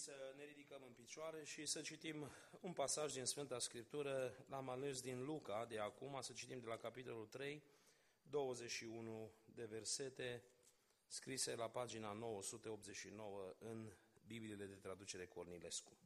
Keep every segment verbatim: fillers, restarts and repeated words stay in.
să ne ridicăm în picioare și să citim un pasaj din Sfânta Scriptură. L-am ales din Luca, de acum, să citim de la capitolul trei, douăzeci și unu de versete, scrise la pagina nouă sute optzeci și nouă în Bibliile de traducere Cornilescu.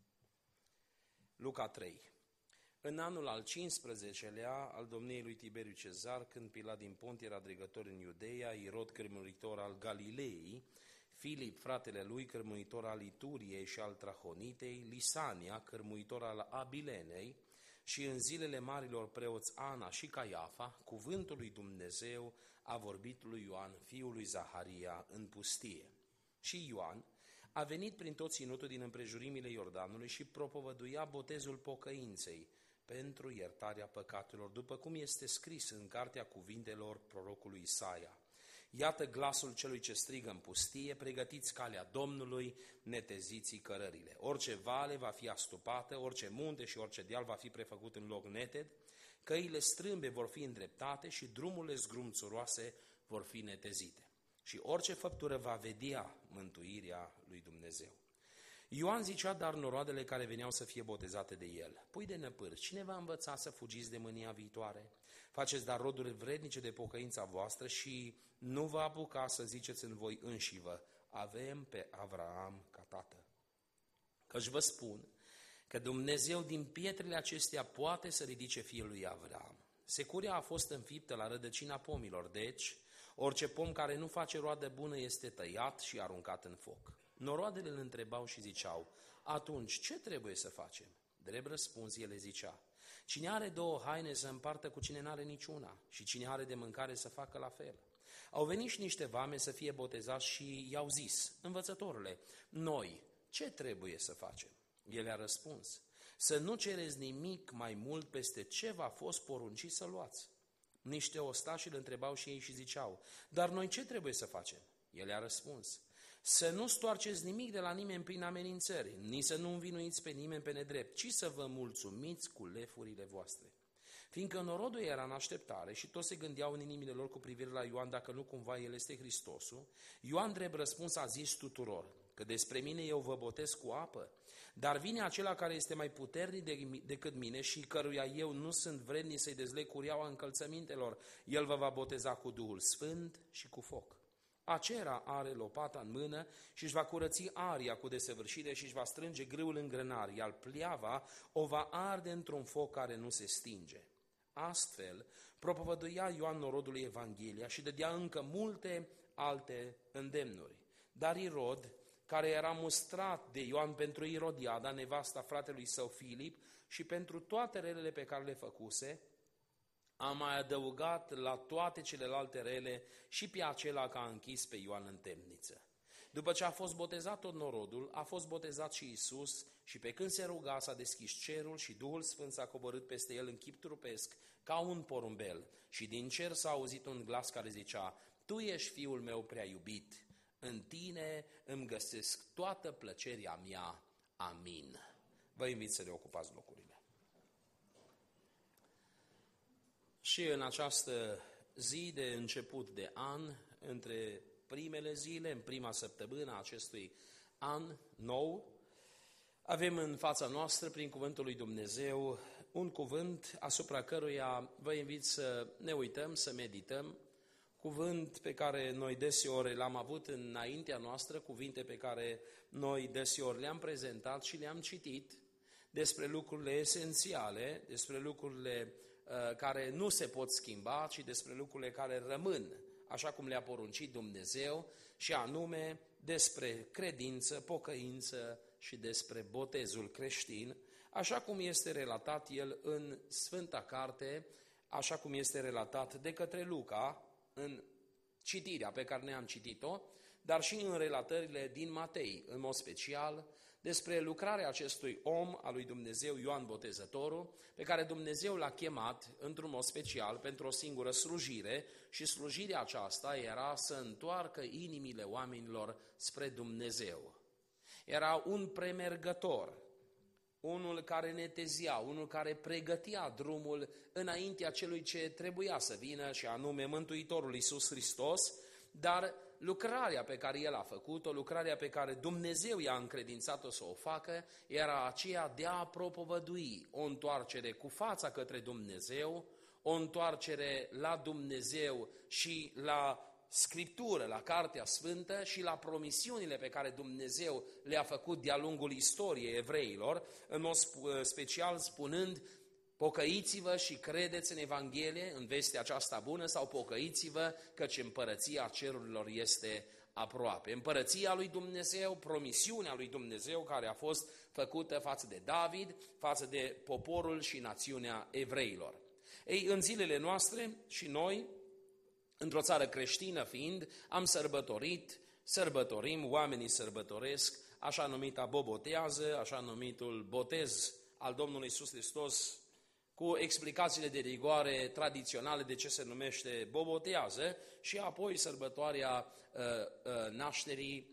Luca trei. În anul al cincisprezecelea al domniei lui Tiberiu Cezar, când Pilat din Pont era dregător în Iudeea, Irod cărmuitor al Galilei, Filip, fratele lui, cărmuitor al Ituriei și al Trahonitei, Lisania, cărmuitor al Abilenei, și în zilele marilor preoți Ana și Caiafa, cuvântul lui Dumnezeu a vorbit lui Ioan, fiul lui Zaharia, în pustie. Și Ioan a venit prin tot ținutul din împrejurimile Iordanului și propovăduia botezul pocăinței pentru iertarea păcatelor, după cum este scris în cartea cuvintelor prorocului Isaia. Iată glasul celui ce strigă în pustie, pregătiți calea Domnului, neteziți cărările. Orice vale va fi astupată, orice munte și orice deal va fi prefăcut în loc neted, căile strâmbe vor fi îndreptate și drumurile zgrumțuroase vor fi netezite. Și orice făptură va vedea mântuirea lui Dumnezeu. Ioan zicea dar noroadele care veneau să fie botezate de el: pui de năpâr, cine va învăța să fugiți de mânia viitoare? Faceți dar roduri vrednice de pocăința voastră și nu vă apuca să ziceți în voi înșivă: avem pe Avraam ca tată. Căci vă spun că Dumnezeu din pietrele acestea poate să ridice fiul lui Avraam. Securea a fost înfiptă la rădăcina pomilor, deci orice pom care nu face roadă bună este tăiat și aruncat în foc. Noroadele îl întrebau și ziceau: atunci ce trebuie să facem? Drept răspuns, ele zicea: cine are două haine să împartă cu cine n-are niciuna și cine are de mâncare să facă la fel. Au venit și niște vame să fie botezați și i-au zis: învățătorule, noi ce trebuie să facem? El a răspuns: să nu cereți nimic mai mult peste ce v-a fost poruncit să luați. Niște ostași îl întrebau și ei și ziceau: dar noi ce trebuie să facem? El a răspuns: să nu stoarceți nimic de la nimeni prin amenințări, nici să nu învinuiți pe nimeni pe nedrept, ci să vă mulțumiți cu lefurile voastre. Fiindcă norodul era în așteptare și toți se gândeau în inimile lor cu privire la Ioan dacă nu cumva el este Hristosul, Ioan drept răspuns a zis tuturor: că despre mine eu vă botez cu apă, dar vine acela care este mai puternic decât mine și căruia eu nu sunt vrednic să-i dezleg cureaua încălțămintelor, el vă va boteza cu Duhul Sfânt și cu foc. Acela are lopata în mână și își va curăți aria cu desăvârșire și își va strânge grâul în grânar, iar pleava o va arde într-un foc care nu se stinge. Astfel, propovăduia Ioan norodului Evanghelia și dădea încă multe alte îndemnuri. Dar Irod, care era mustrat de Ioan pentru Irodiada, nevasta fratelui său Filip, și pentru toate relele pe care le făcuse, a mai adăugat la toate celelalte rele și pe acela că a închis pe Ioan în temniță. După ce a fost botezat tot norodul, a fost botezat și Iisus și pe când se ruga s-a deschis cerul și Duhul Sfânt s-a coborât peste el în chip trupesc ca un porumbel și din cer s-a auzit un glas care zicea: tu ești fiul meu prea iubit, în tine îmi găsesc toată plăcerea mea. Amin. Vă invit să le ocupați locurile. Și în această zi de început de an, între primele zile, în prima săptămână a acestui an nou, avem în fața noastră, prin cuvântul lui Dumnezeu, un cuvânt asupra căruia vă invit să ne uităm, să medităm, cuvânt pe care noi deseori l-am avut înaintea noastră, cuvinte pe care noi deseori le-am prezentat și le-am citit, despre lucrurile esențiale, despre lucrurile uh, care nu se pot schimba, ci despre lucrurile care rămân, așa cum le-a poruncit Dumnezeu, și anume despre credință, pocăință și despre botezul creștin, așa cum este relatat el în Sfânta Carte, așa cum este relatat de către Luca, în citirea pe care ne-am citit-o, dar și în relatările din Matei, în mod special, despre lucrarea acestui om al lui Dumnezeu, Ioan Botezătorul, pe care Dumnezeu l-a chemat într-un mod special pentru o singură slujire și slujirea aceasta era să întoarcă inimile oamenilor spre Dumnezeu. Era un premergător, unul care netezia, unul care pregătea drumul înaintea celui ce trebuia să vină, și anume Mântuitorul Iisus Hristos, dar lucrarea pe care El a făcut-o, lucrarea pe care Dumnezeu i-a încredințat-o să o facă, era aceea de a propovădui o întoarcere cu fața către Dumnezeu, o întoarcere la Dumnezeu și la Scriptură, la Cartea Sfântă și la promisiunile pe care Dumnezeu le-a făcut de-a lungul istoriei evreilor, în mod special spunând: pocăiți-vă și credeți în Evanghelie, în vestea aceasta bună, sau pocăiți-vă căci împărăția cerurilor este aproape. Împărăția lui Dumnezeu, promisiunea lui Dumnezeu care a fost făcută față de David, față de poporul și națiunea evreilor. Ei, în zilele noastre și noi, într-o țară creștină fiind, am sărbătorit, sărbătorim, oamenii sărbătoresc așa numita bobotează, așa numitul botez al Domnului Iisus Hristos, cu explicațiile de rigoare tradiționale de ce se numește bobotează, și apoi sărbătoarea uh, uh, nașterii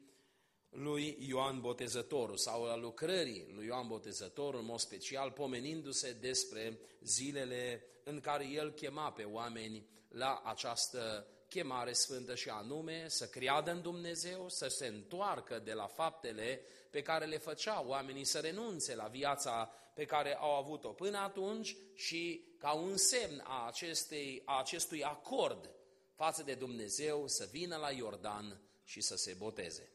lui Ioan Botezătorul sau a lucrării lui Ioan Botezătorul, în mod special pomenindu-se despre zilele în care el chema pe oameni la această chemare sfântă, și anume să creadă în Dumnezeu, să se întoarcă de la faptele pe care le făceau oamenii, să renunțe la viața pe care au avut-o până atunci și ca un semn a, acestei, a acestui acord față de Dumnezeu să vină la Iordan și să se boteze.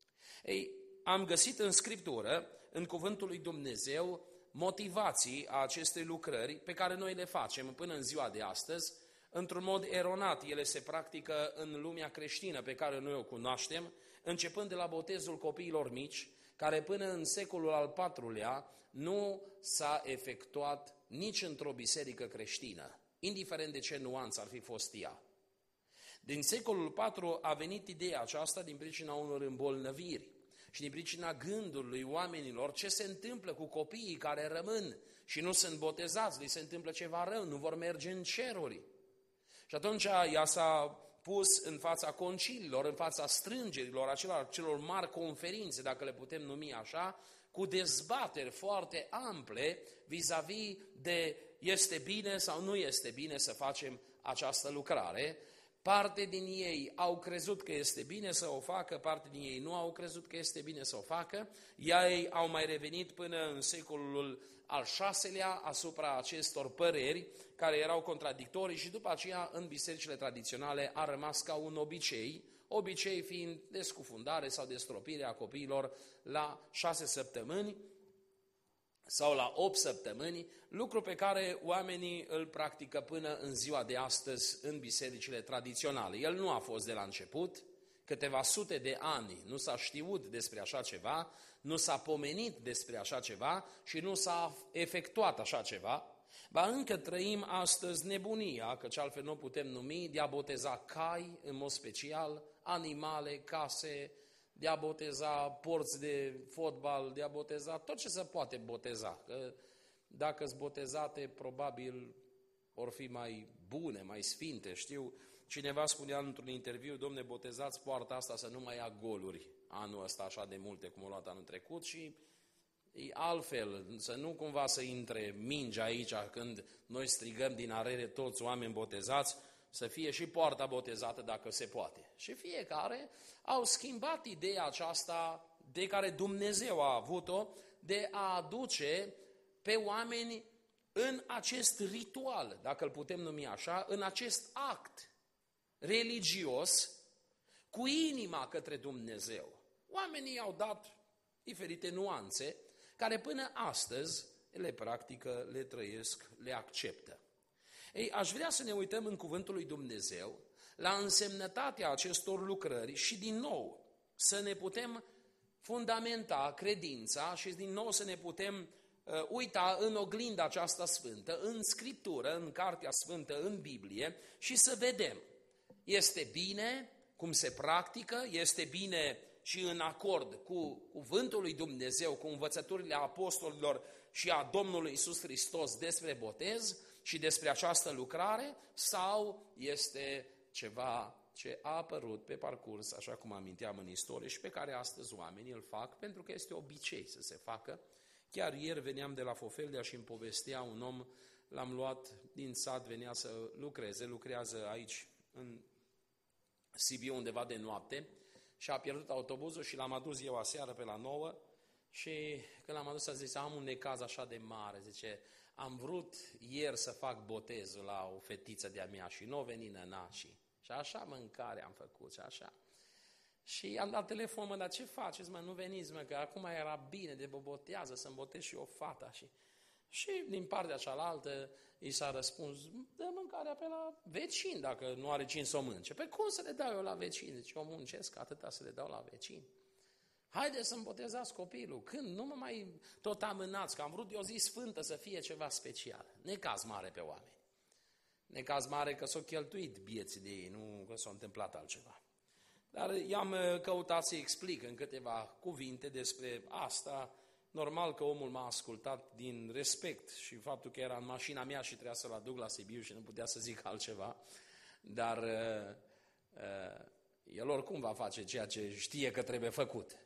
Ei, am găsit în Scriptură, în cuvântul lui Dumnezeu, motivații a acestei lucrări pe care noi le facem până în ziua de astăzi. Într-un mod eronat, ele se practică în lumea creștină pe care noi o cunoaștem, începând de la botezul copiilor mici, care până în secolul al patrulea nu s-a efectuat nici într-o biserică creștină, indiferent de ce nuanță ar fi fost ea. Din secolul patru a venit ideea aceasta din pricina unor îmbolnăviri și din pricina gândului oamenilor ce se întâmplă cu copiii care rămân și nu sunt botezați, li se întâmplă ceva rău, nu vor merge în ceruri. Și atunci ea s-a pus în fața conciliilor, în fața strângerilor, acelor, celor mari conferințe, dacă le putem numi așa, cu dezbateri foarte ample vis-a-vis de este bine sau nu este bine să facem această lucrare. Parte din ei au crezut că este bine să o facă, parte din ei nu au crezut că este bine să o facă. Ei au mai revenit până în secolul al șaselea asupra acestor păreri care erau contradictorii și după aceea în bisericile tradiționale a rămas ca un obicei, obicei fiind descufundare sau destropire a copiilor la șase săptămâni sau la opt săptămâni, lucru pe care oamenii îl practică până în ziua de astăzi în bisericile tradiționale. El nu a fost de la început, câteva sute de ani nu s-a știut despre așa ceva, nu s-a pomenit despre așa ceva și nu s-a efectuat așa ceva, ba încă trăim astăzi nebunia, căci altfel nu putem numi, de a boteza cai, în mod special, animale, case, de a boteza porți de fotbal, de a boteza tot ce se poate boteza. Că dacă sunt botezate, probabil or fi mai bune, mai sfinte. Știu, cineva spunea într-un interviu: domne, botezați poarta asta să nu mai ia goluri anul ăsta așa de multe cum a luat anul trecut, și e altfel, să nu cumva să intre mingea aici când noi strigăm din arere toți oameni botezați, să fie și poarta botezată dacă se poate. Și fiecare au schimbat ideea aceasta de care Dumnezeu a avut-o de a aduce pe oameni în acest ritual, dacă îl putem numi așa, în acest act religios cu inima către Dumnezeu. Oamenii au dat diferite nuanțe care până astăzi le practică, le trăiesc, le acceptă. Ei, aș vrea să ne uităm în cuvântul lui Dumnezeu la însemnătatea acestor lucrări și din nou să ne putem fundamenta credința și din nou să ne putem uh, uita în oglinda aceasta sfântă, în Scriptură, în Cartea Sfântă, în Biblie, și să vedem, este bine cum se practică, este bine și în acord cu cuvântul lui Dumnezeu, cu învățăturile apostolilor și a Domnului Iisus Hristos despre botez și despre această lucrare, sau este ceva ce a apărut pe parcurs, așa cum aminteam în istorie, și pe care astăzi oamenii îl fac pentru că este obicei să se facă. Chiar ieri veneam de la Fofeldea și îmi povestea un om, l-am luat din sat, venea să lucreze, lucrează aici în Sibiu undeva de noapte și a pierdut autobuzul și l-am adus eu aseară pe la nouă și când l-am adus a zis, am un necaz așa de mare, zice, am vrut ieri să fac botezul la o fetiță de-a mea și nu o veni nănașii. Și așa mâncare am făcut și așa. Și am dat telefon, mă, dar ce faceți, mă, nu veniți, mă, că acum era bine de botează, să-mi botez și eu fata. Și, și din partea cealaltă i s-a răspuns, dă mâncarea pe la vecini, dacă nu are cine să o mânce. Păi cum să le dau eu la vecini? Deci eu muncesc atâta să le dau la vecini. Haideți să-mi botezați copilul. Când? Nu mă mai tot amânați, că am vrut de o zi sfântă să fie ceva special. Necaz mare pe oameni. Necaz mare că s-au cheltuit vieții de ei, nu că s-a întâmplat altceva. Dar i-am căutat să explic în câteva cuvinte despre asta. Normal că omul m-a ascultat din respect și faptul că era în mașina mea și trebuia să-l aduc la Sibiu și nu putea să zic altceva. Dar uh, uh, el oricum va face ceea ce știe că trebuie făcut.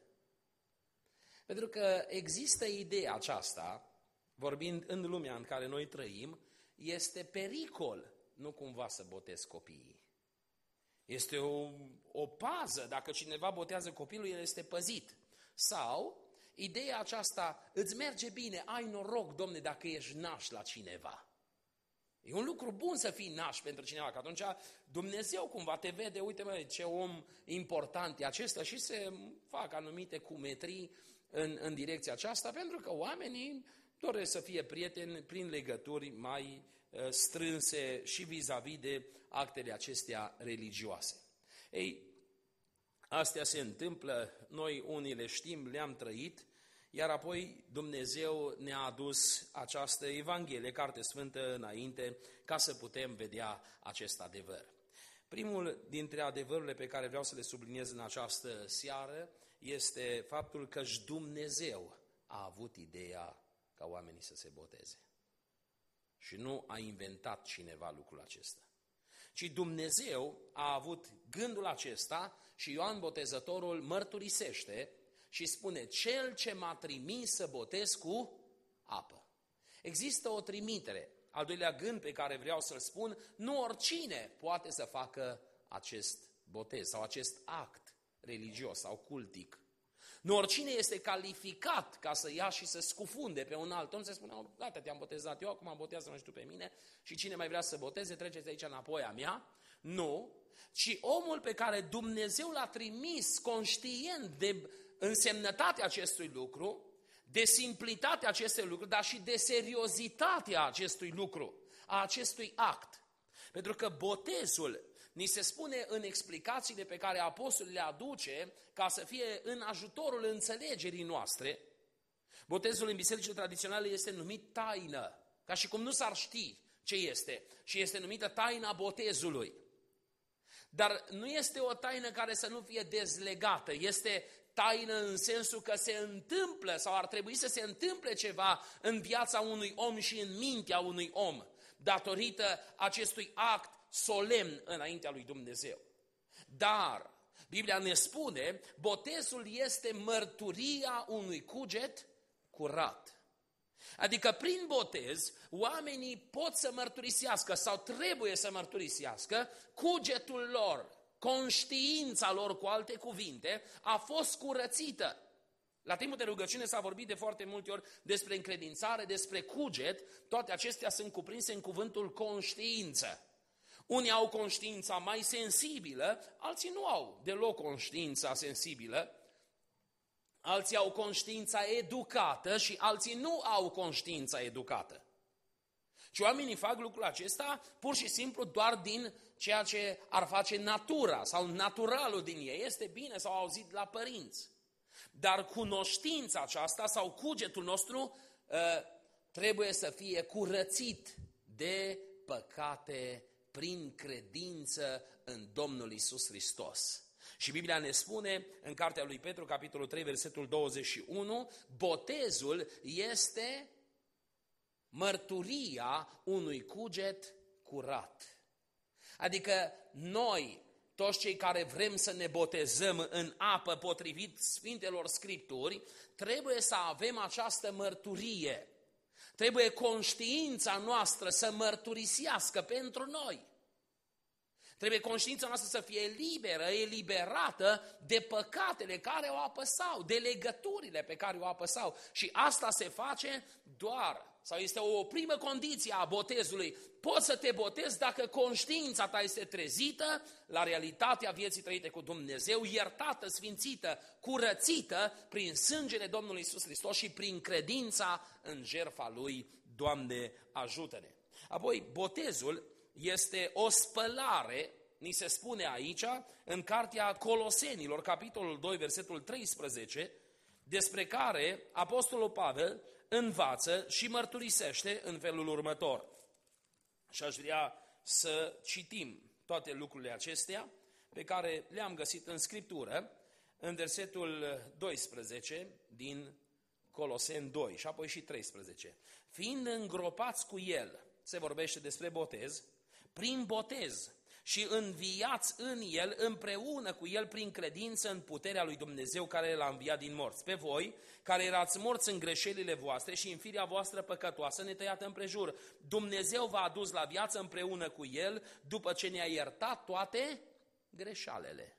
Pentru că există ideea aceasta, vorbind în lumea în care noi trăim, este pericol, nu cumva să botezi copiii. Este o, o pază, dacă cineva botează copilul, el este păzit. Sau, ideea aceasta, îți merge bine, ai noroc, Domne, dacă ești naș la cineva. E un lucru bun să fii naș pentru cineva, că atunci Dumnezeu cumva te vede, uite mă, ce om important e acesta și se fac anumite cumetrii în, în direcția aceasta, pentru că oamenii doresc să fie prieteni prin legături mai uh, strânse și vis-a-vis de actele acestea religioase. Ei, astea se întâmplă, noi unii le știm, le-am trăit, iar apoi Dumnezeu ne-a adus această Evanghelie, Carte Sfântă, înainte, ca să putem vedea acest adevăr. Primul dintre adevărurile pe care vreau să le subliniez în această seară este faptul că și Dumnezeu a avut ideea ca oamenii să se boteze. Și nu a inventat cineva lucrul acesta. Ci Dumnezeu a avut gândul acesta și Ioan Botezătorul mărturisește și spune, cel ce m-a trimis să botez cu apă. Există o trimitere. Al doilea gând pe care vreau să-l spun, nu oricine poate să facă acest botez sau acest act religios sau cultic. Nu oricine este calificat ca să ia și să scufunde pe un alt om, să spună, gata, te-am botezat eu, acum botează-mă și tu pe mine și cine mai vrea să boteze, treceți aici înapoi a mea. Nu, ci omul pe care Dumnezeu l-a trimis conștient de însemnătatea acestui lucru, de simplitatea acestui lucru, dar și de seriozitatea acestui lucru, a acestui act. Pentru că botezul, ni se spune în explicațiile pe care apostolul le aduce, ca să fie în ajutorul înțelegerii noastre, botezul în bisericile tradiționale este numit taină, ca și cum nu s-ar ști ce este, și este numită taina botezului. Dar nu este o taină care să nu fie dezlegată, este taină în sensul că se întâmplă sau ar trebui să se întâmple ceva în viața unui om și în mintea unui om, datorită acestui act solemn înaintea lui Dumnezeu. Dar Biblia ne spune, botezul este mărturia unui cuget curat. Adică prin botez, oamenii pot să mărturisească sau trebuie să mărturisească cugetul lor, conștiința lor, cu alte cuvinte, a fost curățită. La timpul de rugăciune s-a vorbit de foarte multe ori despre încredințare, despre cuget, toate acestea sunt cuprinse în cuvântul conștiință. Unii au conștiința mai sensibilă, alții nu au deloc conștiința sensibilă, alții au conștiința educată și alții nu au conștiința educată. Și oamenii fac lucrul acesta pur și simplu doar din ceea ce ar face natura sau naturalul din ei. Este bine, s-au auzit la părinți. Dar cunoștința aceasta sau cugetul nostru trebuie să fie curățit de păcate prin credință în Domnul Iisus Hristos. Și Biblia ne spune în cartea lui Petru, capitolul trei, versetul douăzeci și unu, botezul este mărturia unui cuget curat. Adică noi, toți cei care vrem să ne botezăm în apă potrivit Sfintelor Scripturi, trebuie să avem această mărturie. Trebuie conștiința noastră să mărturisească pentru noi. Trebuie conștiința noastră să fie liberă, eliberată de păcatele care o apăsau, de legăturile pe care o apăsau. Și asta se face doar, sau este o primă condiție a botezului. Poți să te botezi dacă conștiința ta este trezită la realitatea vieții trăite cu Dumnezeu, iertată, sfințită, curățită prin sângele Domnului Iisus Hristos și prin credința în jertfa Lui. Doamne, ajută-ne! Apoi, botezul este o spălare, ni se spune aici, în cartea Colosenilor, capitolul doi, versetul treisprezece, despre care Apostolul Pavel învață și mărturisește în felul următor. Și aș vrea să citim toate lucrurile acestea pe care le-am găsit în Scriptură, în versetul doisprezece din Coloseni doi și apoi și treisprezece. Fiind îngropați cu El, se vorbește despre botez, prin botez și înviați în El, împreună cu El prin credință în puterea lui Dumnezeu care L-a înviat din morți. Pe voi, care erați morți în greșelile voastre și în firea voastră păcătoasă, netăiată împrejur, Dumnezeu v-a adus la viață împreună cu El, după ce ne-a iertat toate greșalele.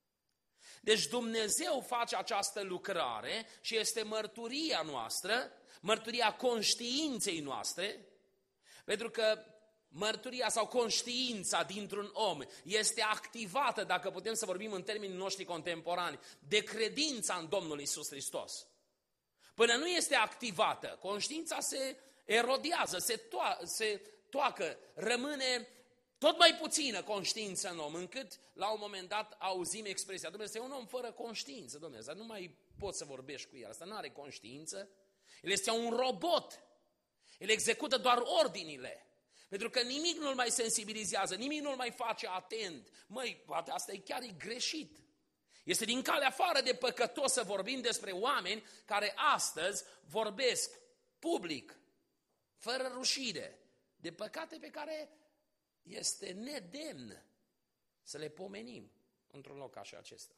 Deci Dumnezeu face această lucrare și este mărturia noastră, mărturia conștiinței noastre, pentru că mărturia sau conștiința dintr-un om este activată, dacă putem să vorbim în termenii noștri contemporani, de credința în Domnul Iisus Hristos. Până nu este activată, conștiința se erodiază, se, to- se toacă, rămâne tot mai puțină conștiință în om, încât la un moment dat auzim expresia, Dumnezeu, este un om fără conștiință, Dumnezeu, nu mai poți să vorbești cu el, asta nu are conștiință, el este un robot, el execută doar ordinile. Pentru că nimic nu-l mai sensibilizează, nimic nu-l mai face atent. Măi, poate asta e chiar e greșit. Este din calea afară de păcătos să vorbim despre oameni care astăzi vorbesc public, fără rușine, de păcate pe care este nedemn să le pomenim într-un loc așa acesta.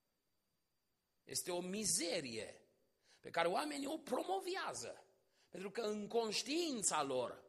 Este o mizerie pe care oamenii o promovează, pentru că în conștiința lor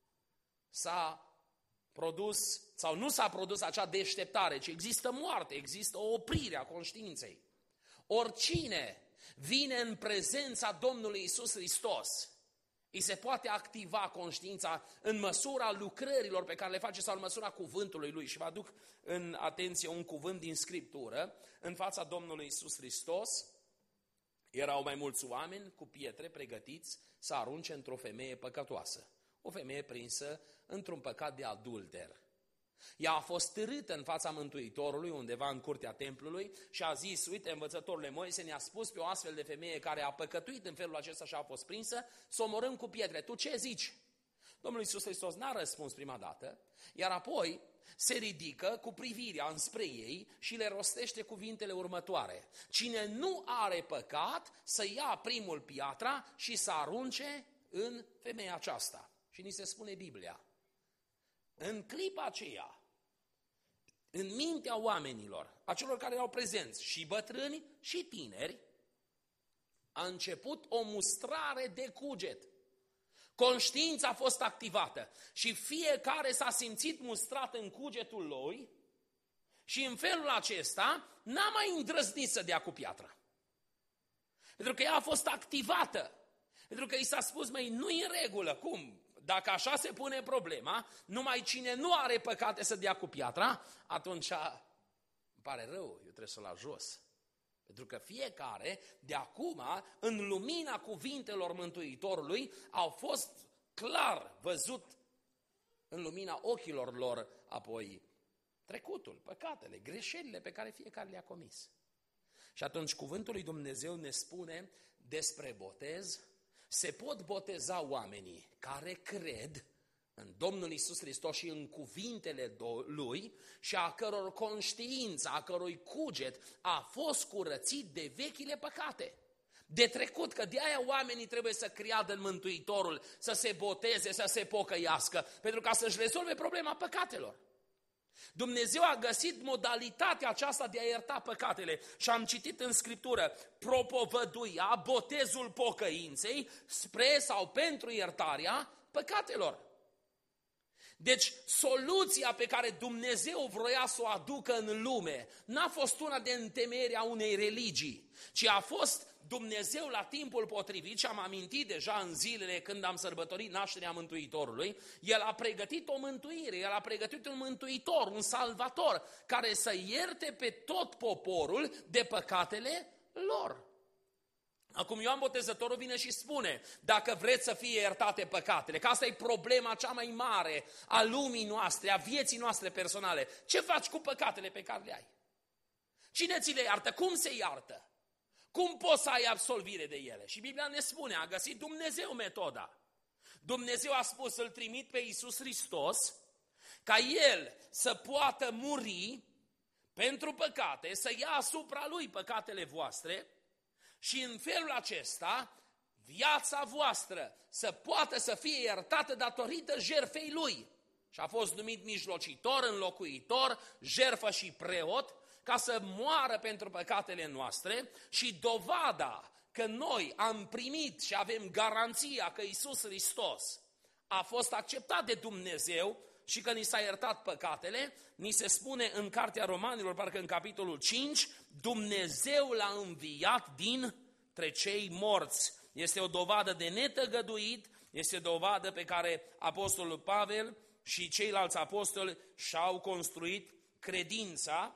s-a produs sau nu s-a produs acea deșteptare, ci există moarte, există o oprire a conștiinței. Oricine vine în prezența Domnului Iisus Hristos, îi se poate activa conștiința în măsura lucrărilor pe care le face sau în măsura cuvântului Lui. Și vă aduc în atenție un cuvânt din Scriptură, în fața Domnului Iisus Hristos. Erau mai mulți oameni cu pietre pregătiți să arunce într-o femeie păcătoasă. O femeie prinsă într-un păcat de adulter. Ea a fost târâtă în fața Mântuitorului, undeva în curtea templului, și a zis, uite, învățătorul Moise ne-a spus pe o astfel de femeie care a păcătuit în felul acesta și a fost prinsă, să o omorâm cu pietre. Tu ce zici? Domnul Iisus Hristos n-a răspuns prima dată, iar apoi se ridică cu privirea înspre ei și le rostește cuvintele următoare. Cine nu are păcat, să ia primul piatra și să arunce în femeia aceasta. Și ni se spune Biblia. În clipa aceea, în mintea oamenilor, a celor care erau prezenți, și bătrâni și tineri, a început o mustrare de cuget. Conștiința a fost activată și fiecare s-a simțit mustrat în cugetul lui și în felul acesta n-a mai îndrăznit să dea cu piatra. Pentru că ea a fost activată. Pentru că i s-a spus, măi, nu-i în regulă, cum? Dacă așa se pune problema, numai cine nu are păcate să dea cu piatra, atunci îmi pare rău, eu trebuie să o las jos. Pentru că fiecare, de acum, în lumina cuvintelor Mântuitorului, au fost clar văzut în lumina ochilor lor apoi trecutul, păcatele, greșelile pe care fiecare le-a comis. Și atunci cuvântul lui Dumnezeu ne spune despre botez. Se pot boteza oamenii care cred în Domnul Iisus Hristos și în cuvintele Lui și a căror conștiință, a cărui cuget a fost curățit de vechile păcate. De trecut, că de aia oamenii trebuie să creadă în Mântuitorul, să se boteze, să se pocăiască, pentru ca să-și rezolve problema păcatelor. Dumnezeu a găsit modalitatea aceasta de a ierta păcatele și am citit în Scriptură, propovăduia botezul pocăinței spre sau pentru iertarea păcatelor. Deci soluția pe care Dumnezeu vroia să o aducă în lume n-a fost una de întemeiere a unei religii, ci a fost Dumnezeu la timpul potrivit, și am amintit deja în zilele când am sărbătorit nașterea Mântuitorului, El a pregătit o mântuire, El a pregătit un mântuitor, un salvator, care să ierte pe tot poporul de păcatele lor. Acum Ioan Botezătorul vine și spune, dacă vreți să fie iertate păcatele, că asta e problema cea mai mare a lumii noastre, a vieții noastre personale, ce faci cu păcatele pe care le ai? Cine ți le iartă? Cum se iartă? Cum poți să ai absolvire de ele? Și Biblia ne spune, a găsit Dumnezeu metoda. Dumnezeu a spus, îl trimit pe Iisus Hristos, ca El să poată muri pentru păcate, să ia asupra Lui păcatele voastre, și în felul acesta, viața voastră să poată să fie iertată datorită jertfei Lui. Și a fost numit mijlocitor, înlocuitor, jertfă și preot, ca să moară pentru păcatele noastre, și dovada că noi am primit și avem garanția că Iisus Hristos a fost acceptat de Dumnezeu și că ni s-a iertat păcatele, ni se spune în Cartea Romanilor, parcă în capitolul cinci, Dumnezeu l-a înviat dintre cei morți. Este o dovadă de netăgăduit, este o dovadă pe care apostolul Pavel și ceilalți apostoli și-au construit credința,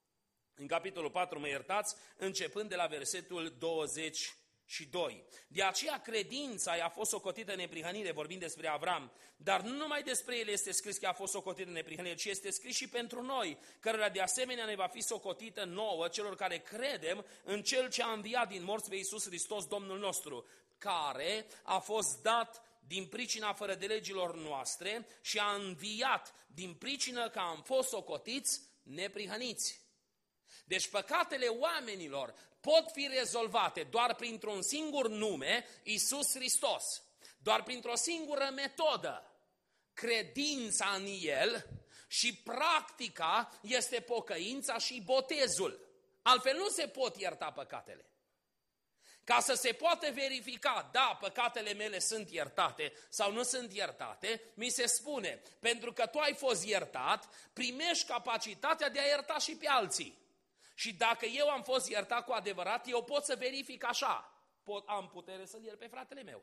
în capitolul patru, mă iertați, începând de la versetul douăzeci și doi. De aceea credința i-a fost socotită neprihănire, vorbind despre Avram, dar nu numai despre el este scris că a fost socotită neprihănire, ci este scris și pentru noi, cărora de asemenea ne va fi socotită nouă, celor care credem în Cel ce a înviat din morți pe Iisus Hristos, Domnul nostru, care a fost dat din pricina fără de legilor noastre și a înviat din pricină că am fost socotiți neprihăniți. Deci păcatele oamenilor pot fi rezolvate doar printr-un singur nume, Iisus Hristos, doar printr-o singură metodă, credința în El, și practica este pocăința și botezul. Altfel nu se pot ierta păcatele. Ca să se poată verifica, da, păcatele mele sunt iertate sau nu sunt iertate, mi se spune, pentru că tu ai fost iertat, primești capacitatea de a ierta și pe alții. Și dacă eu am fost iertat cu adevărat, eu pot să verific așa, pot, am putere să-l iert pe fratele meu.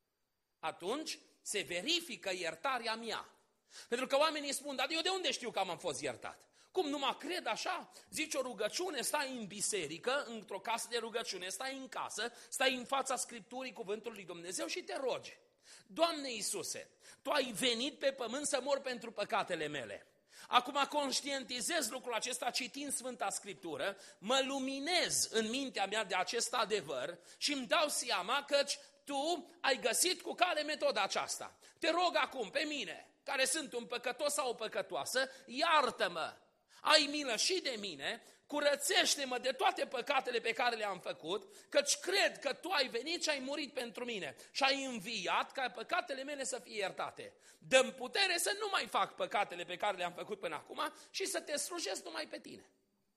Atunci se verifică iertarea mea. Pentru că oamenii spun, dar eu de unde știu că am fost iertat? Cum, nu mă cred așa? Zici o rugăciune, stai în biserică, într-o casă de rugăciune, stai în casă, stai în fața Scripturii cuvântului lui Dumnezeu și te rogi. Doamne Iisuse, Tu ai venit pe pământ să mor pentru păcatele mele. Acum conștientizez lucrul acesta citind Sfânta Scriptură, mă luminez în mintea mea de acest adevăr și îmi dau seama că Tu ai găsit cu cale metoda aceasta. Te rog acum pe mine, care sunt un păcătos sau o păcătoasă, iartă-mă, ai milă și de mine, curățește-mă de toate păcatele pe care le-am făcut, căci cred că Tu ai venit și ai murit pentru mine și ai înviat ca păcatele mele să fie iertate. Dă-mi putere să nu mai fac păcatele pe care le-am făcut până acum și să Te slujesc numai pe Tine.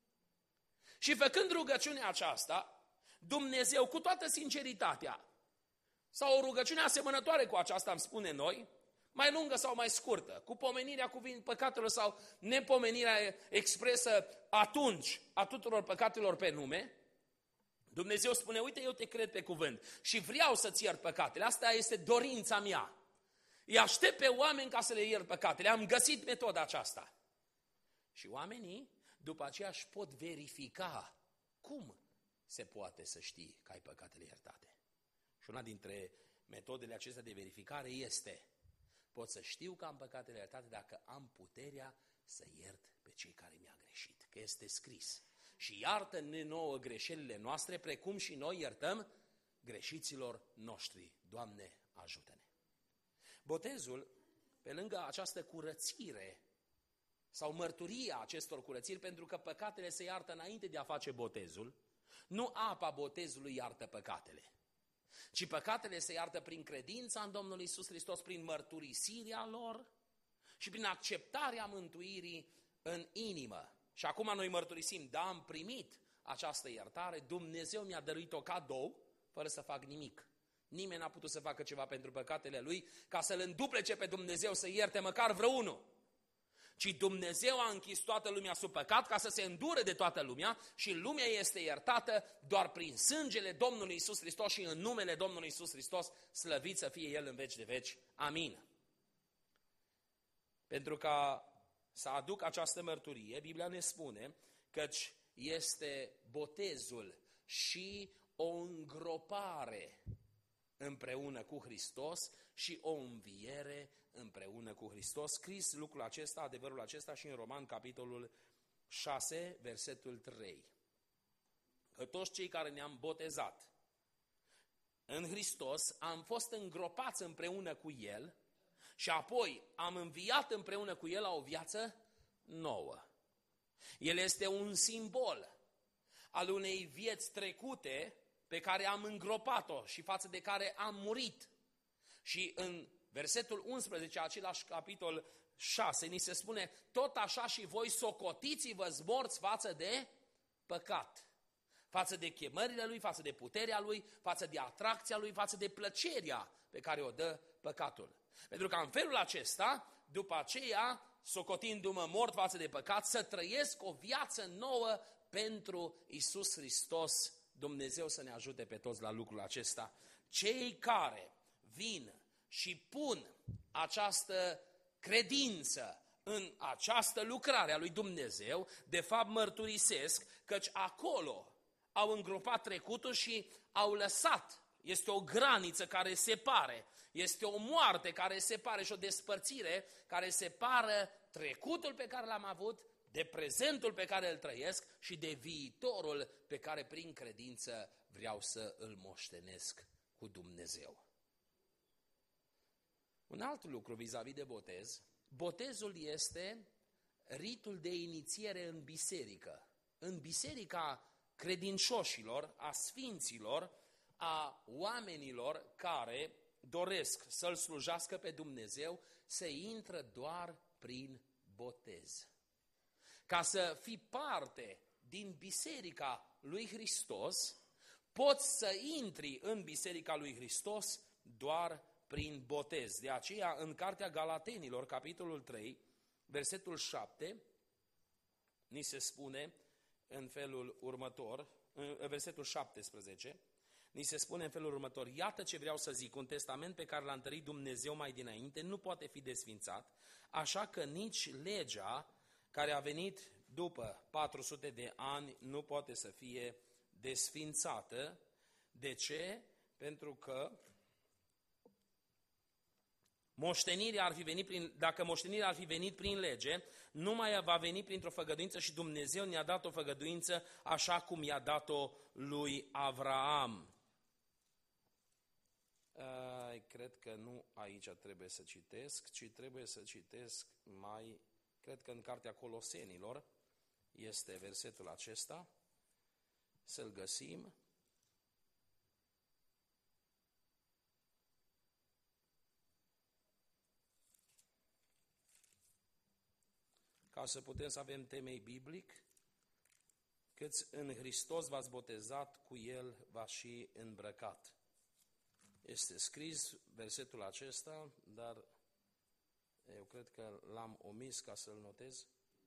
Și făcând rugăciunea aceasta, Dumnezeu, cu toată sinceritatea, sau o rugăciune asemănătoare cu aceasta, îmi spune noi, mai lungă sau mai scurtă, cu pomenirea cuvânt păcatelor sau nepomenirea expresă atunci a tuturor păcatelor pe nume, Dumnezeu spune, uite, eu te cred pe cuvânt și vreau să-ți iert păcatele, asta este dorința mea. Îi aștept pe oameni ca să le iert păcatele, am găsit metoda aceasta. Și oamenii după aceea își pot verifica cum se poate să știi că ai păcatele iertate. Și una dintre metodele acestea de verificare este, pot să știu că am păcatele iertate dacă am puterea să iert pe cei care mi-a greșit, că este scris. Și iartă-ne nouă greșelile noastre, precum și noi iertăm greșiților noștri. Doamne, ajută-ne! Botezul, pe lângă această curățire sau mărturia acestor curățiri, pentru că păcatele se iartă înainte de a face botezul, nu apa botezului iartă păcatele, ci păcatele se iartă prin credința în Domnul Iisus Hristos, prin mărturisirea lor și prin acceptarea mântuirii în inimă. Și acum noi mărturisim, da, am primit această iertare, Dumnezeu mi-a dăruit-o cadou, fără să fac nimic. Nimeni n-a putut să facă ceva pentru păcatele lui ca să-L înduplece pe Dumnezeu să ierte măcar vreunul. Ci Dumnezeu a închis toată lumea sub păcat ca să se îndure de toată lumea și lumea este iertată doar prin sângele Domnului Iisus Hristos și în numele Domnului Iisus Hristos, slăvit să fie El în veci de veci. Amin. Pentru ca să aduc această mărturie, Biblia ne spune căci este botezul și o îngropare împreună cu Hristos și o înviere împreună cu Hristos. Scris lucrul acesta, adevărul acesta și în Roman, capitolul șase, versetul trei. Că toți cei care ne-am botezat în Hristos am fost îngropați împreună cu El și apoi am înviat împreună cu El la o viață nouă. El este un simbol al unei vieți trecute pe care am îngropat-o și față de care am murit. Și în versetul unsprezece, același capitol șase, ni se spune, tot așa și voi socotiți-vă morți față de păcat, față de chemările lui, față de puterea lui, față de atracția lui, față de plăcerea pe care o dă păcatul. Pentru că în felul acesta, după aceea, socotindu-mă mort față de păcat, să trăiesc o viață nouă pentru Iisus Hristos. Dumnezeu să ne ajute pe toți la lucrul acesta. Cei care vin și pun această credință în această lucrare a lui Dumnezeu, de fapt mărturisesc căci acolo au îngropat trecutul și au lăsat. Este o graniță care separe, este o moarte care separe și o despărțire care separă trecutul pe care l-am avut de prezentul pe care îl trăiesc și de viitorul pe care prin credință vreau să îl moștenesc cu Dumnezeu. Un alt lucru vis-a-vis de botez, botezul este ritul de inițiere în biserică. În biserica credincioșilor, a sfinților, a oamenilor care doresc să-L slujească pe Dumnezeu, se intră doar prin botez. Ca să fii parte din biserica lui Hristos, poți să intri în biserica lui Hristos doar prin botez. De aceea, în cartea Galatenilor, capitolul trei, versetul șapte, ni se spune în felul următor, în versetul șaptesprezece, ni se spune în felul următor, iată ce vreau să zic, un testament pe care l-a întărit Dumnezeu mai dinainte nu poate fi desfințat, așa că nici legea care a venit după patru sute de ani nu poate să fie desfințată. De ce? Pentru că moștenirea ar fi venit prin, dacă moștenirea ar fi venit prin lege, nu mai va veni printr-o făgăduință și Dumnezeu ne-a dat o făgăduință așa cum i-a dat-o lui Avraam. Uh, cred că nu aici trebuie să citesc, ci trebuie să citesc mai, cred că în cartea Colosenilor este versetul acesta, să-l găsim. Ca să putem să avem temei biblic, câți în Hristos v-ați botezat, cu El v-ați și îmbrăcat. Este scris versetul acesta, dar eu cred că l-am omis ca să-l notez.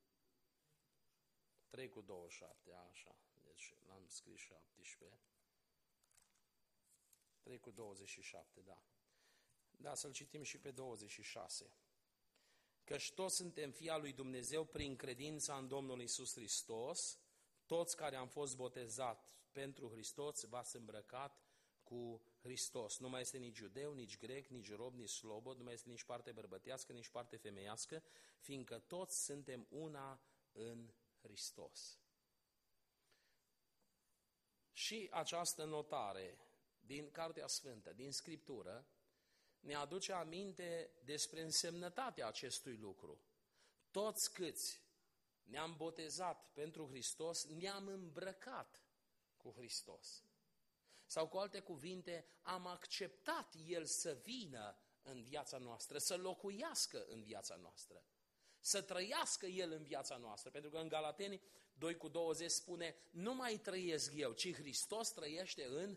trei cu douăzeci și șapte, așa, deci l-am scris șaptesprezece. trei cu douăzeci și șapte, da. Da, să-l citim și pe douăzeci și șase. Căci toți suntem fii al lui Dumnezeu prin credința în Domnul Iisus Hristos, toți care am fost botezat pentru Hristos v-ați îmbrăcat cu Hristos. Nu mai este nici iudeu, nici grec, nici rob, nici slobod, nu mai este nici parte bărbătească, nici parte femeiască, fiindcă toți suntem una în Hristos. Și această notare din Cartea Sfântă, din Scriptură, ne aduce aminte despre însemnătatea acestui lucru. Toți câți ne-am botezat pentru Hristos, ne-am îmbrăcat cu Hristos. Sau cu alte cuvinte, am acceptat El să vină în viața noastră, să locuiască în viața noastră, să trăiască El în viața noastră. Pentru că în Galateni doi cu douăzeci spune, nu mai trăiesc eu, ci Hristos trăiește în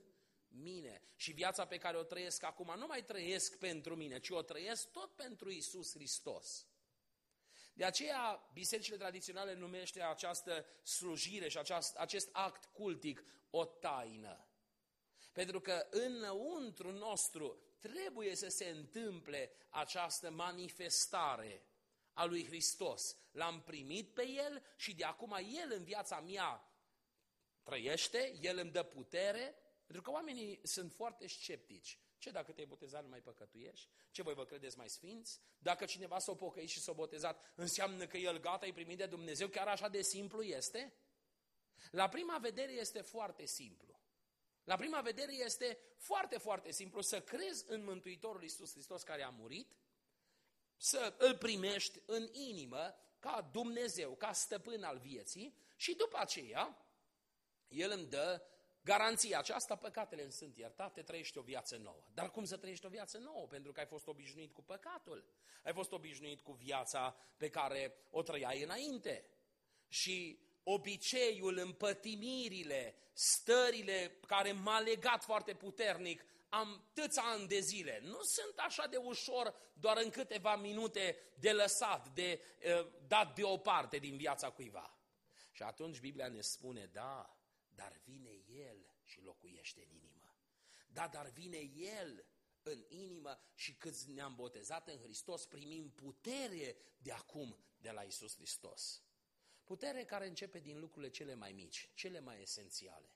mine. Și viața pe care o trăiesc acum nu mai trăiesc pentru mine, ci o trăiesc tot pentru Iisus Hristos. De aceea, bisericile tradiționale numește această slujire și aceast, acest act cultic o taină. Pentru că înăuntru nostru trebuie să se întâmple această manifestare a lui Hristos. L-am primit pe El și de acum El în viața mea trăiește, El îmi dă putere, pentru că oamenii sunt foarte sceptici. Ce dacă te-ai botezat nu mai păcătuiești? Ce voi vă credeți mai sfinți? Dacă cineva s-a pocăit și s-a botezat, înseamnă că el gata, e primit de Dumnezeu? Chiar așa de simplu este? La prima vedere este foarte simplu. La prima vedere este foarte, foarte simplu să crezi în Mântuitorul Iisus Hristos care a murit, să îl primești în inimă ca Dumnezeu, ca stăpân al vieții și după aceea El îmi dă garanția aceasta, păcatele îmi sunt iertate, trăiești o viață nouă. Dar cum să trăiești o viață nouă? Pentru că ai fost obișnuit cu păcatul. Ai fost obișnuit cu viața pe care o trăiai înainte. Și obiceiul, împătimirile, stările care m-a legat foarte puternic, am tâți ani de zile. Nu sunt așa de ușor doar în câteva minute de lăsat, de uh, dat deoparte din viața cuiva. Și atunci Biblia ne spune, da, dar vine El și locuiește în inimă. Da, dar vine El în inimă și câți ne-am botezat în Hristos, primim putere de acum de la Iisus Hristos. Putere care începe din lucrurile cele mai mici, cele mai esențiale.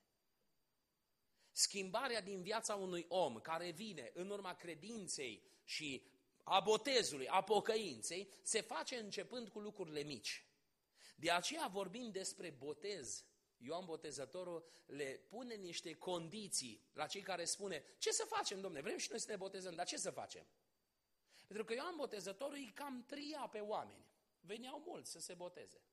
Schimbarea din viața unui om care vine în urma credinței și a botezului, a pocăinței, se face începând cu lucrurile mici. De aceea vorbim despre botez. Ioan Botezătorul le pune niște condiții la cei care spune, ce să facem, domne, vrem și noi să ne botezăm, dar ce să facem? Pentru că Ioan Botezătorul îi cam tria pe oameni. Veneau mulți să se boteze.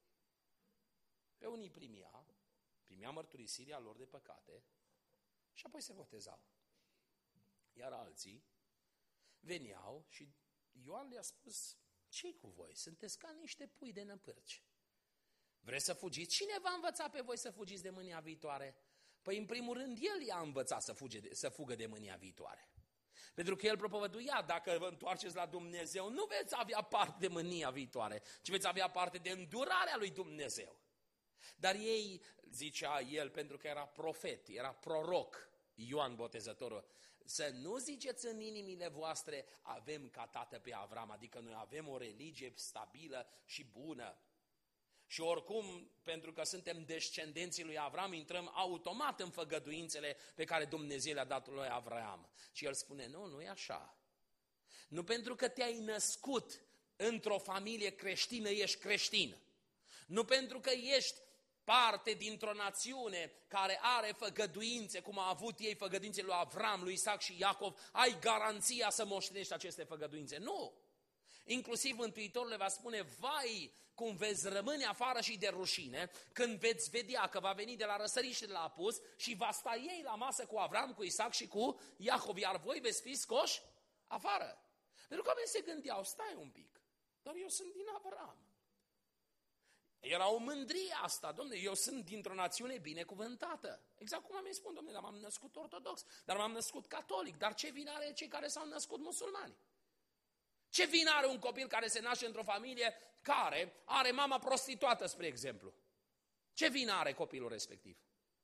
Pe unii primea, primea mărturisirea lor de păcate și apoi se botezau. Iar alții veneau și Ioan le-a spus, ce-i cu voi? Sunteți ca niște pui de năpârci. Vreți să fugiți? Cine v-a învățat pe voi să fugiți de mânia viitoare? Păi în primul rând El i-a învățat să, fuge de, să fugă de mânia viitoare. Pentru că El propovăduia, dacă vă întoarceți la Dumnezeu, nu veți avea parte de mânia viitoare, ci veți avea parte de îndurarea lui Dumnezeu. Dar ei, zicea El, pentru că era profet, era proroc, Ioan Botezătorul, să nu ziceți în inimile voastre, avem ca tată pe Avram, adică noi avem o religie stabilă și bună. Și oricum, pentru că suntem descendenții lui Avram, intrăm automat în făgăduințele pe care Dumnezeu le-a dat lui Avram. Și el spune, nu, nu e așa. Nu pentru că te-ai născut într-o familie creștină, ești creștin. Nu pentru că ești parte dintr-o națiune care are făgăduințe, cum a avut ei făgăduințele lui Avram, lui Isaac și Iacov, ai garanția să moștenești aceste făgăduințe. Nu! Inclusiv Mântuitorul le va spune, vai cum veți rămâne afară și de rușine, când veți vedea că va veni de la răsărit și de la apus și va sta ei la masă cu Avram, cu Isaac și cu Iacov, iar voi veți fi scoși afară. Pentru că oamenii se gândeau, stai un pic, dar eu sunt din Avram. Era o mândrie asta, domne, eu sunt dintr-o națiune binecuvântată. Exact cum oamenii spun, domne, dar m-am născut ortodox, dar m-am născut catolic, dar ce vină are cei care s-au născut musulmani? Ce vină are un copil care se naște într-o familie care are mama prostituată, spre exemplu? Ce vină are copilul respectiv?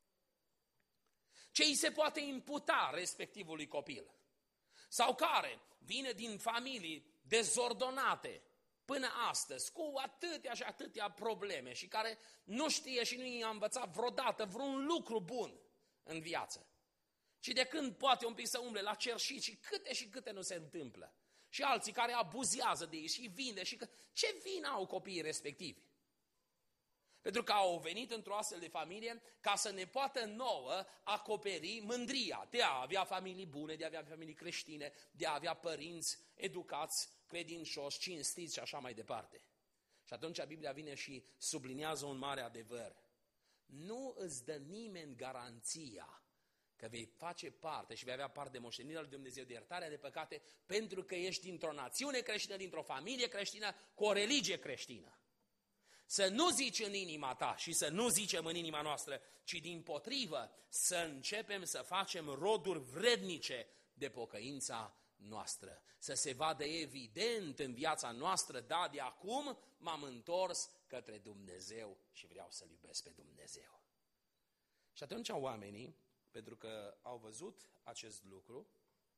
Ce îi se poate imputa respectivului copil? Sau care vine din familii dezordonate până astăzi, cu atâtea și atâtea probleme și care nu știe și nu i-a învățat vreodată vreun lucru bun în viață. Și de când poate un pic să umble la cerșit și câte și câte nu se întâmplă. Și alții care abuzează de ei și vinde și că... Ce vină au copiii respectivi? Pentru că au venit într-o astfel de familie ca să ne poată nouă acoperi mândria de a avea familii bune, de a avea familii creștine, de a avea părinți educați, credincioși, cinstiți și așa mai departe. Și atunci Biblia vine și subliniază un mare adevăr. Nu îți dă nimeni garanția că vei face parte și vei avea parte de moștenirea lui Dumnezeu, de iertarea de păcate, pentru că ești dintr-o națiune creștină, dintr-o familie creștină, cu o religie creștină. Să nu zici în inima ta și să nu zicem în inima noastră, ci dimpotrivă să începem să facem roduri vrednice de pocăința noastră. Să se vadă evident în viața noastră, da, de acum m-am întors către Dumnezeu și vreau să-L iubesc pe Dumnezeu. Și atunci oamenii, pentru că au văzut acest lucru,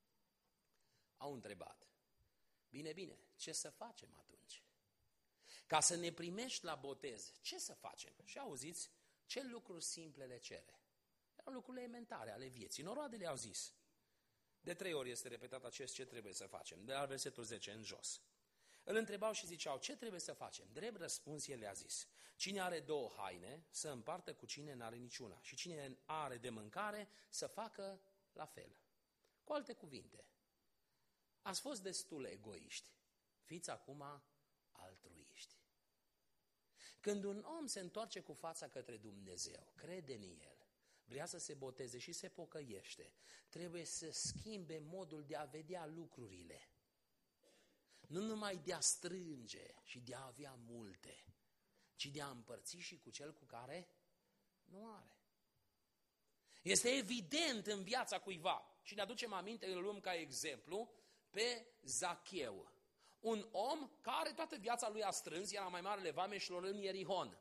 au întrebat, bine, bine, ce să facem atunci? Ca să ne primești la botez, ce să facem? Și auziți, ce lucruri simple le cere? Erau lucrurile elementare ale vieții. Noroadele au zis. De trei ori este repetat acest ce trebuie să facem, de la versetul zece în jos. Îl întrebau și ziceau, ce trebuie să facem? Drept răspuns, el le-a zis, cine are două haine, să împartă cu cine n-are niciuna. Și cine are de mâncare, să facă la fel. Cu alte cuvinte, ați fost destul egoiști, fiți acum altruiști. Când un om se întoarce cu fața către Dumnezeu, crede în El, vrea să se boteze și se pocăiește, trebuie să schimbe modul de a vedea lucrurile. Nu numai de a strânge și de a avea multe, ci de a împărți și cu cel cu care nu are. Este evident în viața cuiva. Și ne aducem aminte, îl luăm ca exemplu, pe Zacheu. Un om care toată viața lui a strâns, era mai marele vameșilor în Ierihon.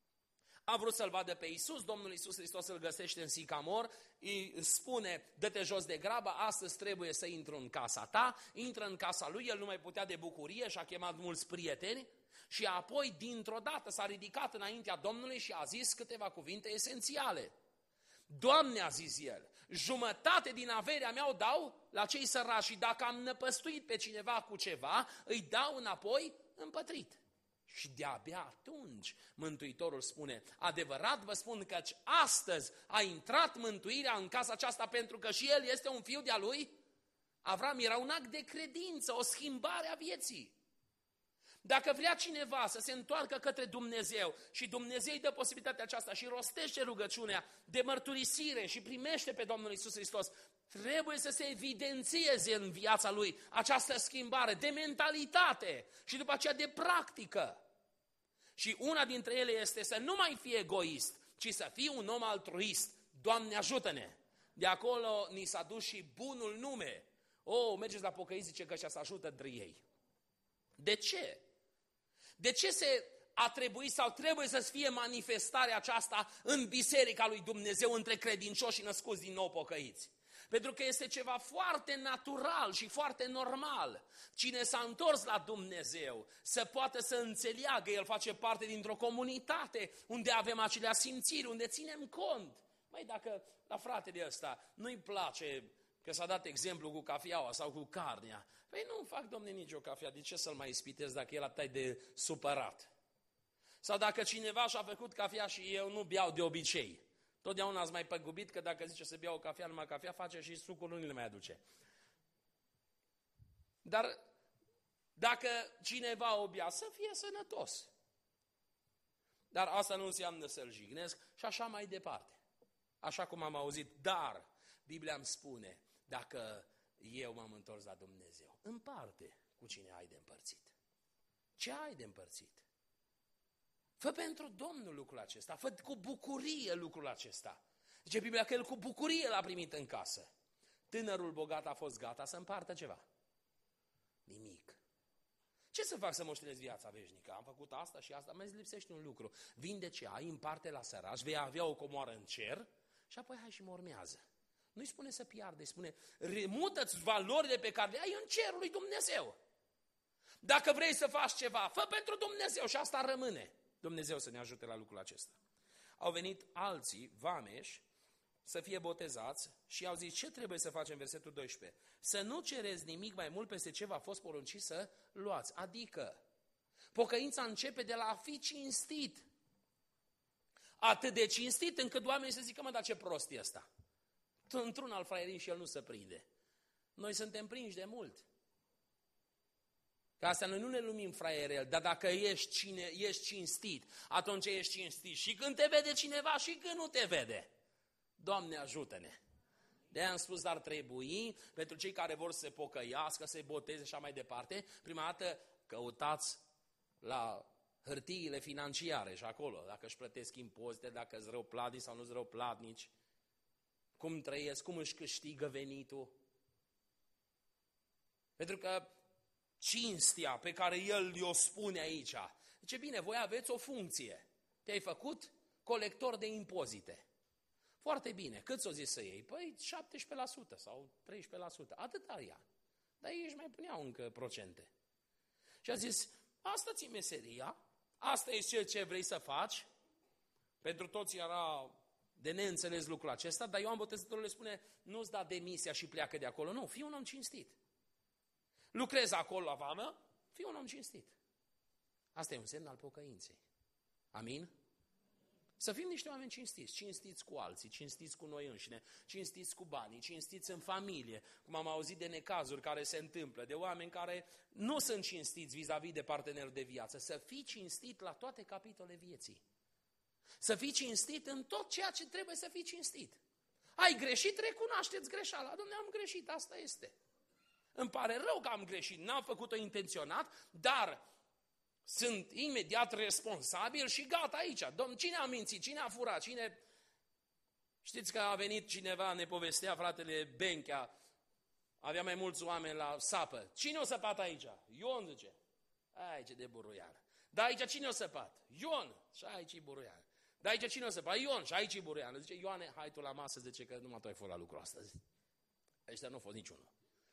A vrut să-L vadă pe Iisus, Domnul Iisus Hristos îl găsește în sicamor, îi spune, dă-te jos de grabă, astăzi trebuie să intru în casa ta, intră în casa lui, el nu mai putea de bucurie și a chemat mulți prieteni și apoi dintr-o dată s-a ridicat înaintea Domnului și a zis câteva cuvinte esențiale. Doamne, a zis el, jumătate din averea mea o dau la cei săraci și dacă am năpăstuit pe cineva cu ceva, îi dau înapoi împătrit. Și de-abia atunci Mântuitorul spune, adevărat vă spun că astăzi a intrat mântuirea în casa aceasta pentru că și el este un fiu de-a lui. Avram era un act de credință, o schimbare a vieții. Dacă vrea cineva să se întoarcă către Dumnezeu și Dumnezeu îi dă posibilitatea aceasta și rostește rugăciunea de mărturisire și primește pe Domnul Iisus Hristos, trebuie să se evidențieze în viața lui această schimbare de mentalitate și după aceea de practică. Și una dintre ele este să nu mai fii egoist, ci să fii un om altruist. Doamne, ajută-ne! De acolo ni s-a dus și bunul nume. O, mergeți la pocăiți, zice că ăștia se ajută între ei. De ce? De ce se a trebuit sau trebuie să fie manifestarea aceasta în biserica lui Dumnezeu între credincioși și născuți din nou pocăiți? Pentru că este ceva foarte natural și foarte normal. Cine s-a întors la Dumnezeu să poată să înțeleagă, el face parte dintr-o comunitate unde avem acelea simțiri, unde ținem cont. Măi, dacă la fratele ăsta nu-i place că s-a dat exemplu cu cafeaua sau cu carnea, păi nu fac, domne, nicio cafea, de ce să-l mai ispitez dacă el atât de supărat? Sau dacă cineva și-a făcut cafea și eu nu beau de obicei, totdeauna ați mai păgubit că dacă zice să bea o cafea, numai cafea face și sucul nu le mai aduce. Dar dacă cineva o bea, să fie sănătos. Dar asta nu înseamnă să-l jignesc și așa mai departe. Așa cum am auzit, dar Biblia îmi spune, dacă eu m-am întors la Dumnezeu, împarte cu cine ai de împărțit. Ce ai de împărțit? Fă pentru Domnul lucrul acesta, fă cu bucurie lucrul acesta. Zice Biblia că el cu bucurie l-a primit în casă. Tânărul bogat a fost gata să împartă ceva. Nimic. Ce să fac să moștenesc viața veșnică? Am făcut asta și asta, mai lipsește un lucru. Vinde ce ai, împarte la săraci, vei avea o comoară în cer și apoi hai și mă urmează. Nu-i spune să piardă, îi spune remută-ți valorile pe care le ai în cerul lui Dumnezeu. Dacă vrei să faci ceva, fă pentru Dumnezeu și asta rămâne. Dumnezeu să ne ajute la lucrul acesta. Au venit alții, vameși, să fie botezați și au zis, ce trebuie să facem, versetul doisprezece? Să nu cereți nimic mai mult peste ce v-a fost poruncit să luați. Adică, pocăința începe de la a fi cinstit. Atât de cinstit încât oamenii să zică, mă, dar ce prost e ăsta? Într-un al fraierin și el nu se prinde. Noi suntem prinși de mult. Că asta noi nu ne numim fraierel, dar dacă ești, cine, ești cinstit, atunci ești cinstit și când te vede cineva și când nu te vede. Doamne, ajută-ne! De-aia am spus, ar trebui, pentru cei care vor să se pocăiască, să se boteze și așa mai departe, prima dată căutați la hârtiile financiare și acolo, dacă își plătesc impozite, dacă sunt răuplatnici sau nu sunt răuplatnici, cum trăiesc, cum își câștigă venitul. Pentru că cinstea pe care el i-o spune aici, zice, bine, voi aveți o funcție, te-ai făcut colector de impozite. Foarte bine, cât s-o zis să iei? Păi șaptesprezece la sută sau treisprezece la sută, atât ar ia. Dar ei își mai puneau încă procente. Și a zis, asta ți-e meseria, asta e ceea ce vrei să faci. Pentru toți era de neînțeles lucrul acesta, dar Ioan Botezătorul le spune, nu-ți da demisia și pleacă de acolo, nu, fii un om cinstit. Lucrezi acolo la vamă, fii un om cinstit. Asta e un semn al pocăinței. Amin? Să fim niște oameni cinstiți, cinstiți cu alții, cinstiți cu noi înșine, cinstiți cu banii, cinstiți în familie, cum am auzit de necazuri care se întâmplă, de oameni care nu sunt cinstiți vis-a-vis de partenerul de viață. Să fii cinstit la toate capitolele vieții. Să fii cinstit în tot ceea ce trebuie să fii cinstit. Ai greșit, recunoașteți greșeala. Dom'le, am greșit, asta este. Îmi pare rău că am greșit, n-am făcut-o intenționat, dar sunt imediat responsabil și gata aici. Domn, cine a mințit, cine a furat, cine... Știți că a venit cineva, ne povestea fratele Benchea, avea mai mulți oameni la sapă. Cine o săpat aici? Ion, zice. Aici de buruială. Dar aici cine o săpat? Ion. Și aici e buruială. Dar aici cine o săpat? Ion. Și aici e buruială. Zice, Ioane, hai tu la masă, zice că numai tu ai fost la lucru astăzi. Ăștia nu a fost niciunul.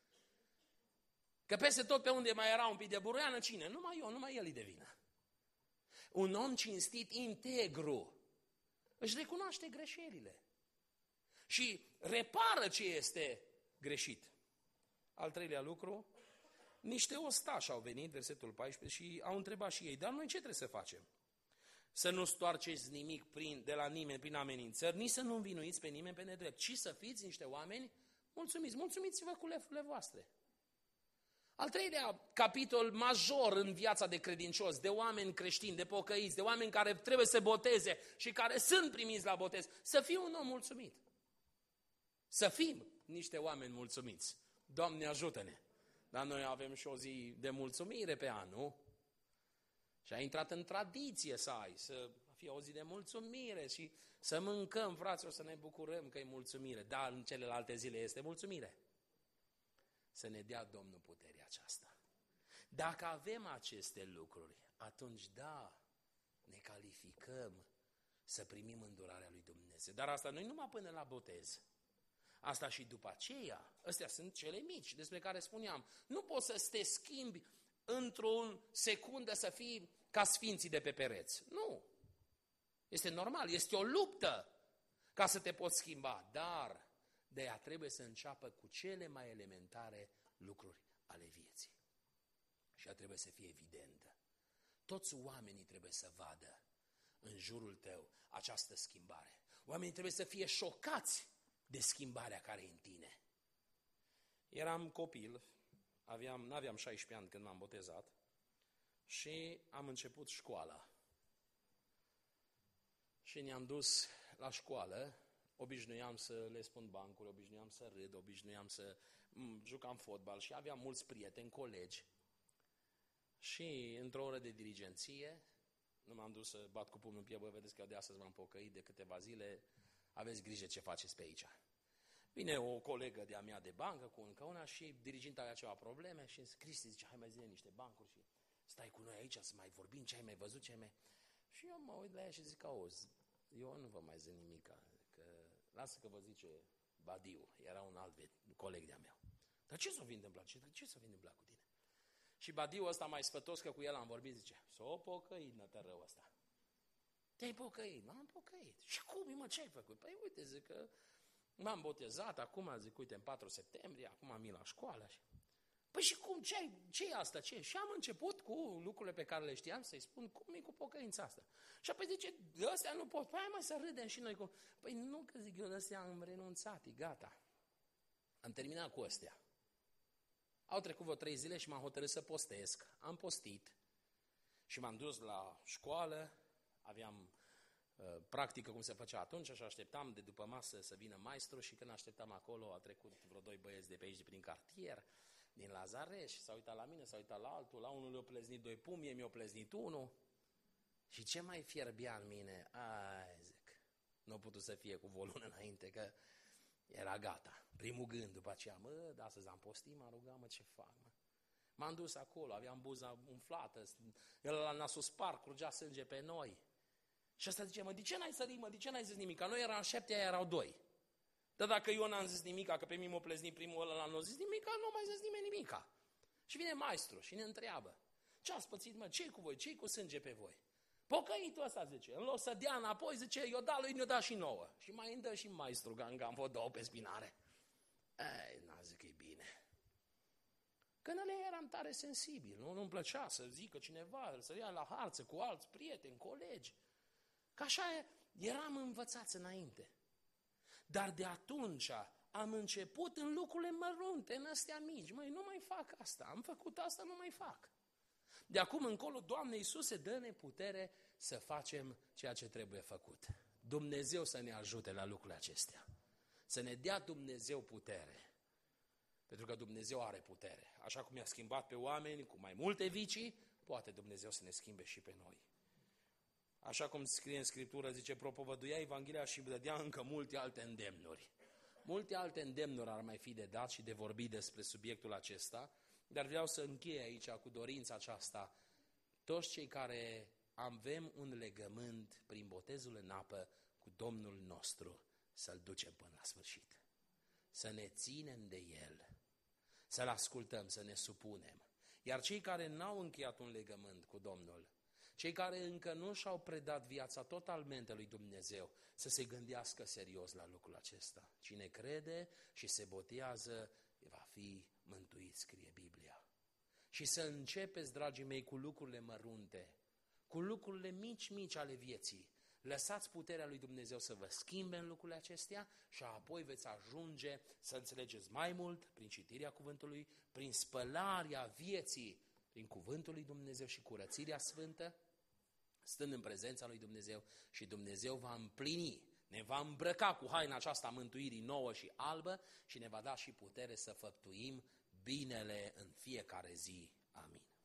Că peste tot pe unde mai era un pic de buruiană, cine? Numai eu, numai el e de vină. Un om cinstit, integru, își recunoaște greșelile și repară ce este greșit. Al treilea lucru, niște ostași au venit, versetul paisprezece, și au întrebat și ei, dar noi ce trebuie să facem? Să nu stoarceți nimic prin, de la nimeni prin amenințări, nici să nu învinuiți pe nimeni pe nedrept, ci să fiți niște oameni mulțumiți. Mulțumiți-vă cu lefurile voastre. Al treilea capitol major în viața de credincios, de oameni creștini, de pocăiți, de oameni care trebuie să boteze și care sunt primiți la botez, să fii un om mulțumit. Să fim niște oameni mulțumiți. Doamne, ajută-ne! Dar noi avem și o zi de mulțumire pe an, nu? Și a intrat în tradiție să ai, să fie o zi de mulțumire și să mâncăm, fraților, să ne bucurăm că e mulțumire. Dar în celelalte zile este mulțumire. Să ne dea Domnul puterea aceasta. Dacă avem aceste lucruri, atunci da, ne calificăm să primim îndurarea lui Dumnezeu. Dar asta nu numai până la botez. Asta și după aceea. Astea sunt cele mici despre care spuneam. Nu poți să te schimbi într-o secundă să fii ca sfinții de pe pereți. Nu. Este normal, este o luptă ca să te poți schimba, dar de ea trebuie să înceapă cu cele mai elementare lucruri ale vieții. Și ea trebuie să fie evidentă. Toți oamenii trebuie să vadă în jurul tău această schimbare. Oamenii trebuie să fie șocați de schimbarea care e în tine. Eram copil, aveam, n-aveam șaisprezece ani când m-am botezat și am început școala. Și ne-am dus la școală, obișnuiam să le spun bancuri, obișnuiam să râd, obișnuiam să jucam fotbal și aveam mulți prieteni, colegi. Și într-o oră de dirigenție, nu m-am dus să bat cu pumnul în piept, bă, vedeți că eu de astăzi m-am pocăit de câteva zile, aveți grijă ce faceți pe aici. Vine o colegă de-a mea de bancă cu încă una și diriginta avea ceva probleme și Cristi zice, hai mai zile niște bancuri și stai cu noi aici să mai vorbim, ce ai mai văzut, ce ai mai... Și eu mă uit la ea și zic, auzi, eu nu vă mai zic nimica, că lasă că vă zice Badiu, era un alt coleg de-a meu. Dar ce s-o fi întâmplat? Ce, ce s-o fi întâmplat cu tine? Și Badiu ăsta mai spătos, că cu el am vorbit, zice, s-o pocăit, nătă rău ăsta. Te-ai pocăit? M-am pocăit. Și cum, mă, ce ai făcut? Păi uite, zic că m-am botezat, acum, zic, uite, în patru septembrie, acum am la școală. Păi și cum, ce ce e asta, ce? Și am început cu lucrurile pe care le știam să-i spun, cum e cu pocăința asta? Și apoi zice, ăstea nu pot, păi hai mai să râdem și noi. Cu... Păi nu, că zic eu, ăstea am renunțat, e gata. Am terminat cu ăstea. Au trecut vreo trei zile și m-am hotărât să postesc. Am postit și m-am dus la școală, aveam uh, practică cum se făcea atunci și așteptam de după masă să vină maestru și când așteptam acolo a trecut vreo doi băieți de pe aici, de prin cartier, din Lazareș, s-a uitat la mine, s-a uitat la altul, la unul le-a pleznit doi pumni, mi-a pleznit unul Și ce mai fierbea în mine, ai, zic, nu a putut să fie cu volul înainte, că era gata. Primul gând după aceea, mă, da, astăzi am postit, m-am rugat, mă, ce fac, mă? M-am dus acolo, aveam buza umflată, el la nasul spart, curgea sânge pe noi. Și ăsta zice, mă, de ce n-ai sărit, mă, de ce n-ai zis nimica? Noi eram șapte, aia erau doi. Dar dacă eu n-am zis nimica, că pe mine m-a pleznit primul ăla, n-a zis nimica, nu mai zis nimeni nimica. Și vine maestru și ne întreabă, ce ați pățit, mă, ce-i cu voi, ce-i cu sânge pe voi? Pocăitul ăsta, zice, în loc să dea înapoi, zice, eu da lui, ne-o da și nouă. Și mai îmi dă și maestru gangam, vă dau pe spinare. Ei, n-a zic că e bine. Că în alea eram tare sensibil, nu? Nu-mi plăcea să zică cineva, să ia la harță cu alți prieteni, colegi. Că așa eram învățați înainte. Dar de atunci am început în lucrurile mărunte, în astea mici. Măi, nu mai fac asta, am făcut asta, nu mai fac. De acum încolo, Doamne Iisuse, dă-ne putere să facem ceea ce trebuie făcut. Dumnezeu să ne ajute la lucrurile acestea. Să ne dea Dumnezeu putere. Pentru că Dumnezeu are putere. Așa cum i-a schimbat pe oameni cu mai multe vicii, poate Dumnezeu să ne schimbe și pe noi. Așa cum scrie în Scriptură, zice, propovăduia Evanghelia și dădea încă multe alte îndemnuri. Multe alte îndemnuri ar mai fi de dat și de vorbit despre subiectul acesta, dar vreau să închei aici cu dorința aceasta. Toți cei care avem un legământ prin botezul în apă cu Domnul nostru, să-L ducem până la sfârșit. Să ne ținem de El, să-L ascultăm, să ne supunem. Iar cei care n-au încheiat un legământ cu Domnul, cei care încă nu și-au predat viața totalmente lui Dumnezeu, să se gândească serios la lucrul acesta. Cine crede și se botează, va fi mântuit, scrie Biblia. Și să începeți, dragii mei, cu lucrurile mărunte, cu lucrurile mici, mici ale vieții. Lăsați puterea lui Dumnezeu să vă schimbe în lucrurile acestea și apoi veți ajunge să înțelegeți mai mult prin citirea cuvântului, prin spălarea vieții, prin cuvântul lui Dumnezeu și curățirea sfântă, stând în prezența lui Dumnezeu, și Dumnezeu va împlini, ne va îmbrăca cu haina aceasta mântuirii nouă și albă și ne va da și putere să făptuim binele în fiecare zi. Amin.